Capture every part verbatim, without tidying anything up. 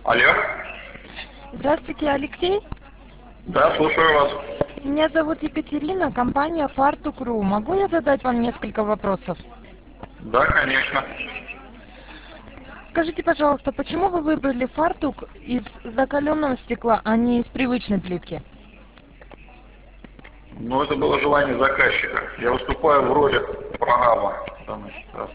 Алло. Здравствуйте, Алексей. Да, слушаю вас. Меня зовут Екатерина, компания Фартук.ру. Могу я задать вам несколько вопросов? Да, конечно. Скажите, пожалуйста, почему вы выбрали фартук из закаленного стекла, а не из привычной плитки? Ну, это было желание заказчика. Я выступаю в роли программы. Значит, да.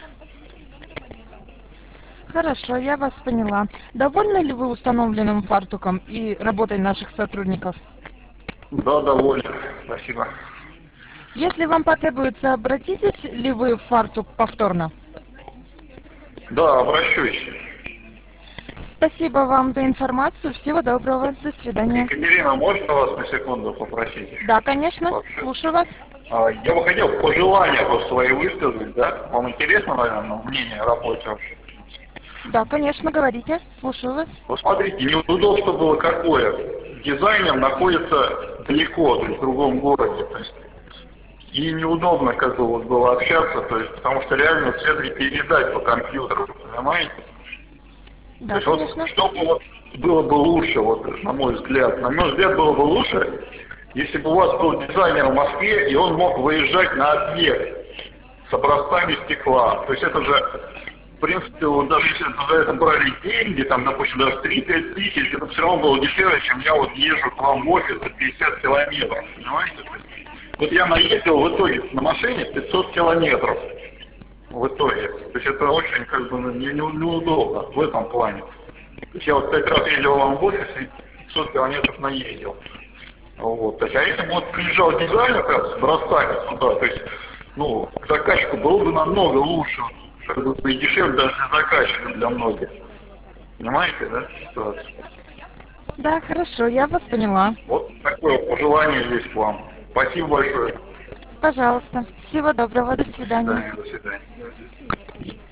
Хорошо, я вас поняла. Довольны ли вы установленным фартуком и работой наших сотрудников? Да, доволен. Спасибо. Если вам потребуется, обратитесь ли вы в фартук повторно? Да, обращусь. Спасибо вам за информацию. Всего доброго. До свидания. Екатерина, можно вас на секунду попросить? Да, конечно. Вообще. Слушаю вас. А, Я бы хотел пожелания вот свои высказать, да? Вам интересно, наверное, мнение о работе вообще? Да, конечно, говорите. Слушаю вас. Вот смотрите, неудобство было какое. Дизайнер находится далеко, то есть в другом городе. То есть, и неудобно как бы вот было общаться, то есть, потому что реально все передать по компьютеру, понимаете? Да, То есть конечно. вот, чтобы вот было бы лучше, вот, на мой взгляд, на мой взгляд было бы лучше, если бы у вас был дизайнер в Москве, и он мог выезжать на объект с образцами стекла. То есть это же, в принципе, вот даже если за это брали деньги, там, допустим, даже три-пять тысяч, это все равно было дешевле, чем я вот езжу к вам в офис за пятьдесят километров, понимаете? Вот я наездил в итоге на машине пятьсот километров в итоге. То есть это очень как бы не, не, неудобно в этом плане. То есть я вот пять раз ездил вам в офис и пятьсот километров наездил. Вот. То есть, а если бы вот приезжал дизайнер как с образцами сюда, то есть, ну, к заказчику было бы намного лучше, как бы и дешевле даже для заказчика, для многих. Понимаете, да, ситуацию? Да, хорошо, я вас поняла. Вот такое пожелание есть к вам. Спасибо большое. Пожалуйста. Всего доброго. До До свидания. свидания, до свидания.